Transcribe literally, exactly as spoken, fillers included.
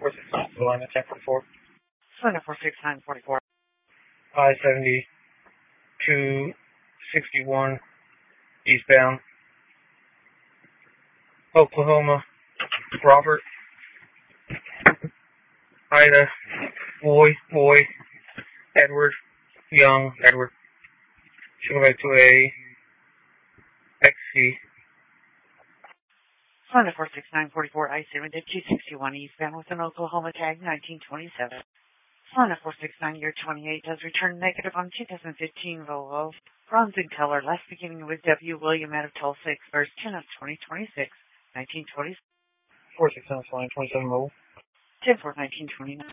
four six nine, the line at ten forty-four. Honda four six nine forty-four. I seventy two sixty-one eastbound. Oklahoma. Robert. Ida. Boy. Boy. Edward. Young. Edward. Should go back to a X C. Honda four six nine forty-four, I seventy two sixty-one eastbound with an Oklahoma tag nineteen twenty-seven. Honda four six nine year twenty-eight does return negative on two thousand fifteen Volvo. Bronze in color, last beginning with W. William out of Tulsa, first ten of twenty twenty-six, nineteen twenty. four six nine, line twenty-seven mobile. ten four nineteen twenty-nine.